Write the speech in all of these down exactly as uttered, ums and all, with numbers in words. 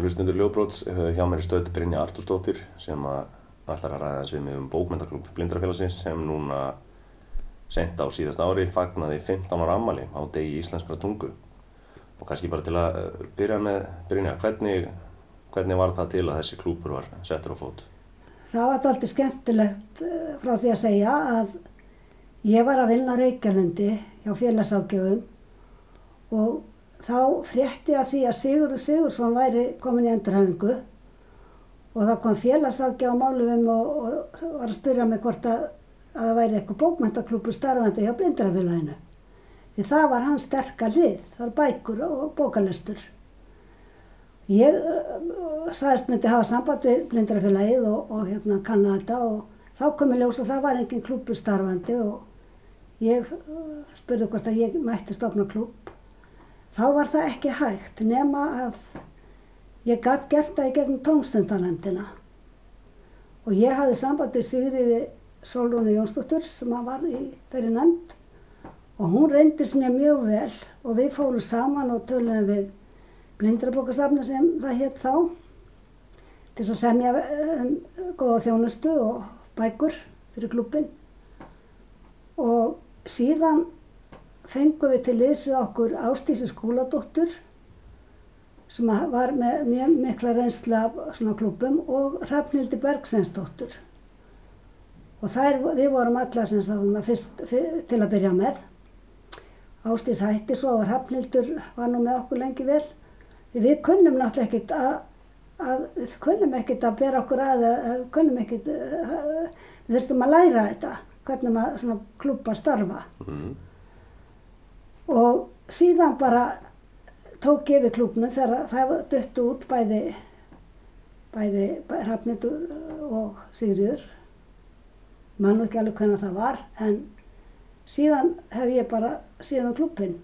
hlustundur Ljóðbrots, hjá mér í stödd Brynja Artúrsdóttir sem að ætlar að ræða eins við mig um bókmenntaklúbb Blindrafélagsins sem núna seint á síðasta ári fagnaði fimmtán ára afmæli á degi íslenskrar tungu. Og kannski bara til að byrja með Brynja, hvernig, hvernig var það til að þessi klúbbur var settur á fót? Það var dálítið skemmtilegt frá því að segja að ég var að vinna á Reykjalundi hjá félagsáðgjöfum og þá frétti ég af því að Sigurður Sigurðsson væri kominn í endurhæfingu og það kom félagsáðgjöf á máli við mig og, og var að spyrja mig hvort að, að það væri eitthvað bókmenntaklúbbur starfandi hjá Blindrafélaginu. Því það var hans sterka hlið, það var bækur og bókalestur. Ég uh, sagðist myndi hafa samband við Blindrafélagið og, og hérna kanna þetta og þá kom ég ljós að það var engin klúbbur starfandi og ég uh, spurði hvort að ég mætti stofna klúbb. Þá var það ekki hægt nema að ég gat gert það í gegnum tómstundanefndina. Og ég hafði samband við Sigríði Sólrúnu Jónsdóttur sem var í þeirri nefnd og hún reyndist mér mjög vel og við fórum saman og töluðum við Blindrabókasafnið sem það hét þá til þess að semja um góða þjónustu og bækur fyrir klúbbinn. Og síðan fengum við til liðs við okkur Ásdísi Skúladóttur sem var með mjög mikla reynslu af svona klúbbum og Hrafnhildi Bergsveinsdóttur. Og þær, við vorum allar sem sagt fyrst fyr, til að byrja með. Ásdís hætti svo og Hrafnhildur var nú með okkur lengi vel. Því við kunnum náttúrulega ekkert að, að við kunnum ekkert að bera okkur að, að kunnum ekkert, að, við þurftum að læra þetta, hvernig maður svona klúbba starfa. Mm. Og síðan bara tók ég við klúbbnum þegar það duttu út bæði, bæði Hrafnhildur og Sigríður. Ég man nú ekki alveg hvernig það var, en síðan hef ég bara síðan klúbbinn.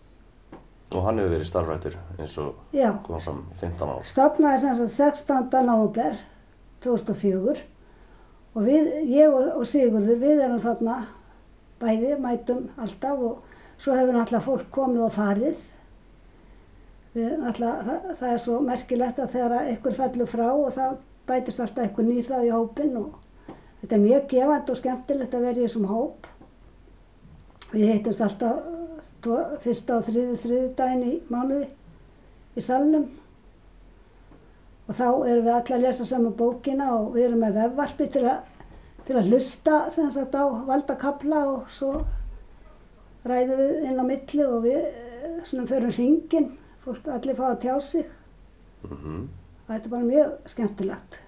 Og hann hefur verið starfrættur eins og kom fram í fimmtán ár. Stofnaði sem sagt sextánda nóvember tvö þúsund og fjögur og við, ég og, og Sigurður, við erum þarna bæði, mætum alltaf og svo hefur náttúrulega fólk komið og farið. Við, það, það er svo merkilegt að þegar einhver fellur frá og það bætist alltaf einhver nýr þá í hópinn og þetta er mjög gefandi og skemmtilegt að vera í þessum hóp. Við hittumst alltaf tvo, fyrsta og þriði þriðjudaginn í mánuði í salnum og þá erum við allir að lesa sömu bókina og við erum með vefvarpi til að, til að hlusta sem sagt á valdakafla og svo ræðum við inn á milli og við svona förum hringinn, fólk allir fá að tjá sig. Mm-hmm. Þetta er bara mjög skemmtilegt.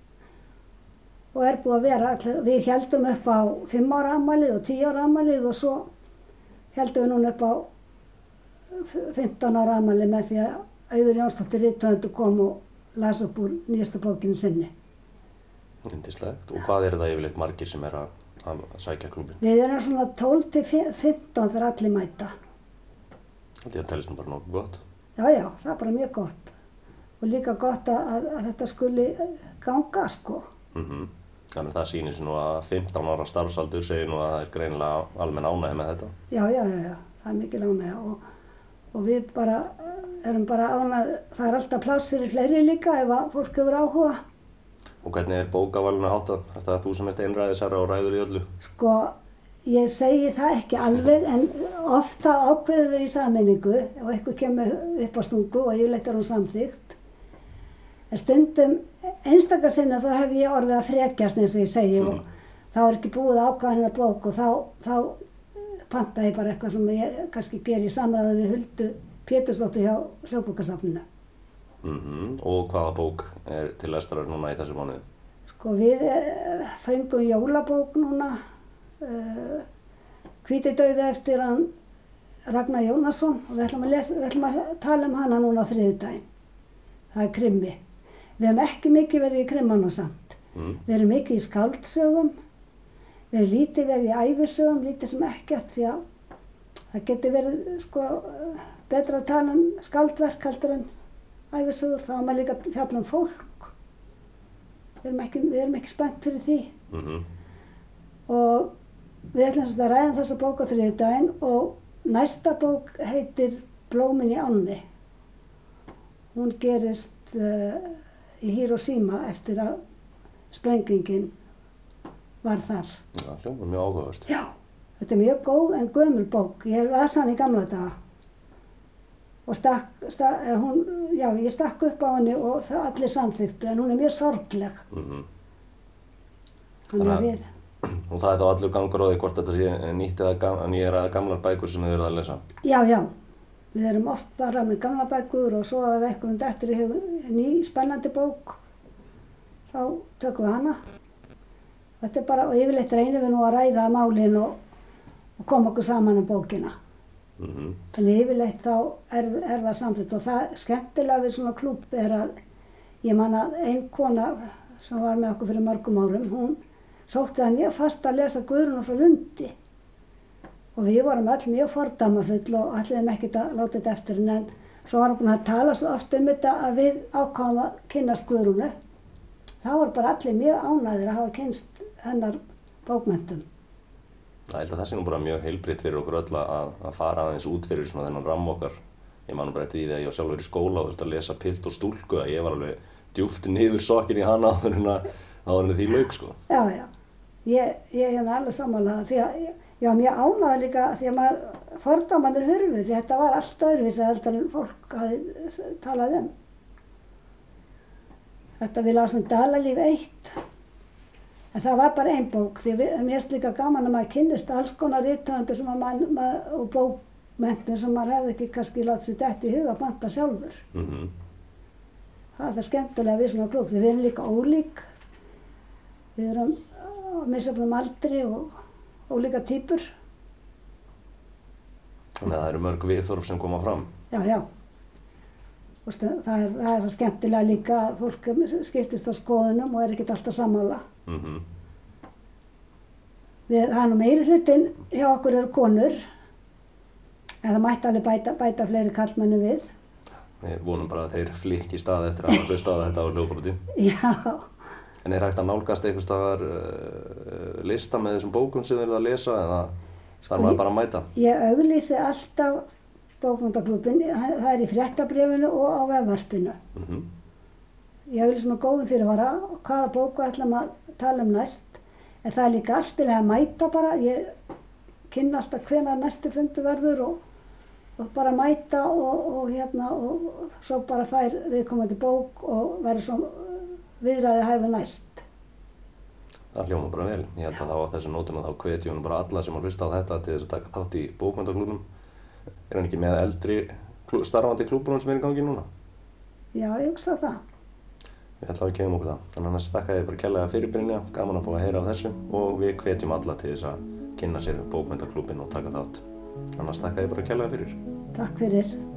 Og er búið að vera allir, við héldum upp á fimm ára afmælið og tíu ára afmælið og svo héldum við núna upp á fimmtán ára afmælið með því að Auður Jónsdóttir rithöfundur kom og las upp úr nýjastu bókinni sinni. Yndislegt. Og hvað eru það yfirleitt margir sem er að, að sækja klúbbinn? Við erum svona tólf til fimmtán þegar allir mæta. Þetta telst nú bara nokkuð gott. Já, já, það er bara mjög gott. Og líka gott að, að, að þetta skuli ganga, sko. Mm-hmm. Þannig að það sýnir sig nú að fimmtán ára starfsaldur segir nú að það er greinilega almenn ánægja með þetta. Já, já, já, já, það er mikil ánægja og, og við bara erum bara ánægð, það er alltaf pláss fyrir fleiri líka ef að fólk hefur áhuga. Og hvernig er bókavalinu háttað? Er það þú sem ert einræðisherra og ræður í öllu? Sko, ég segi það ekki alveg en oft þá ákveðum við í sameiningu og eitthvað kemur upp á stungu og yfirleitt er hún samþykkt. En stundum einstaka sinna þá hef ég orðið að frekjast eins og ég segi mm. og þá er ekki búið að ákvæða hennar bók og þá, þá panta ég bara eitthvað sem ég kannski ger í samræðu við Huldu Pétursdóttur hjá Hljóðbókasafninu. Mm-hmm. Og hvaða bók er til lestrar núna í þessu mánuði? Sko við fengum jólabók núna, uh, Hvítidauði eftir hann Ragnar Jónasson og við ætlum að, lesa, við ætlum að tala um hana núna á þriðjudaginn. Það er krimmi. Við hefum ekki mikið verið í krimmanum samt. Mm. Við erum mikið í skáldsögum, við erum lítið verið í ævisögum, lítið sem ekkert því að það getur verið sko, betra að tala um skáldverk heldur en ævisögur, þá er maður líka að fjalla um fólk. Við erum ekki, við erum ekki spennt fyrir því. Mm-hmm. Og við ætlum að ræða þessa bók á þriðjudaginn og næsta bók heitir Blómin í ánni. Hún gerist uh, í Hiroshima eftir að sprengingin var þar. Já, hljómar mjög áhugavert. Já, þetta er mjög góð en gömul bók. Ég las hann í gamla daga og stakk, stakk, hún, já, ég stakk upp á henni og það allir samþyktu, en hún er mjög sorgleg. Mm-hmm. Þannig að við. Og það er þá allur gangur á því hvort þetta sé nýtt eða gam, nýjar eða gamlar bækur sem þið eruð að lesa? Já, já. Við erum oft bara með gamla bækur og svo ef einhverjum dettur í hug ný spennandi bók, þá tökum við hana. Þetta er bara, og yfirleitt reynum við nú að ræða málin og, og koma okkur saman um bókina. Mm-hmm. Þannig yfirleitt þá er, er það samþykkt og það skemmtilega við svona klúbb er að ég man að ein kona sem var með okkur fyrir mörgum árum, hún sótti það mjög fast að lesa Guðrúnar frá Lundi og við vorum öll mjög fordæmafull og ætluðum ekkert að láta þetta eftir henni, en svo var hún búin að tala svo oft um þetta að við ákváðum að kynnast Guðrúnu. Þá var bara allir mjög ánægðir að hafa kynnst hennar bókmenntum. Ég held að það sé nú bara mjög heilbrigt fyrir okkur öll að, að fara aðeins út fyrir svona þennan ramm okkar. Ég man nú bara eftir því þegar ég var sjálfur í skóla og þurfti að lesa Pilt og stúlku að ég var alveg djúpt niður sokkin í hana áður en að áður en því lauk sko. Já, já. Ég, ég er alveg sammála því að ég, ég var mjög ánægð líka því að maður fordómarnir hurfu því þetta var allt öðruvísi heldur en fólk hafi talað um. Þetta við lásum Dalalíf eitt, en það var bara ein bók því við, mér finnst líka gaman að maður kynnist alls konar rithöfundur sem að maður, maður og bókmenntum sem maður hefði ekki kannski látið sér detta í huga að panta sjálfur. Mm-hmm. Það er það skemmtilega við svona klúbb, við erum líka ólík, við erum á misjöfnum aldri og ólíka týpur. Þannig að það eru mörg viðhorf sem koma fram. Já, já. Það er, það er skemmtilega líka að fólk skiptist á skoðunum og er ekkert alltaf sammála. Mm-hmm. Við, það er nú meiri hlutin hjá okkur eru konur, en það mætti alveg bæta, bæta fleiri karlmennu við. Við vonum bara að þeir flikki stað eftir að hafa hlusta á þetta á hljóðbroti. Já. En er hægt að nálgast einhvers staðar uh, lista með þessum bókum sem þið eruð að lesa eða þarf maður bara að mæta? Ég auglýsi alltaf bókmenntaklúbbinn, það er í fréttabréfinu og á vefvarpinu. Mm-hmm. Ég auglýsi með góðum fyrirvara hvaða bóku ætlum að tala um næst, en það er líka alltilega að mæta bara, ég kynna alltaf hvenær næsti fundur verður og, og bara mæta og, og hérna og svo bara fær viðkomandi bók og verður svo viðræði hæfi næst. Það hljómar bara vel. Ég held að þá á þessu nótum að þá hvetjum við bara alla sem að hlusta á þetta til þess að taka þátt í bókmenntaklúbbnum. Er hann ekki með eldri klú, starfandi klúbbrunum sem er í gangi núna? Já, ég hugsa það. Við ætlum að kemum okkur það. Þannig annars þakka ég bara kærlega fyrir Brynja, gaman að fá að heyra af þessu og við hvetjum alla til þess að kynna sér bókmenntaklúbbinn og taka þátt. Annars þakka ég bara kærlega fyrir. Takk fyrir.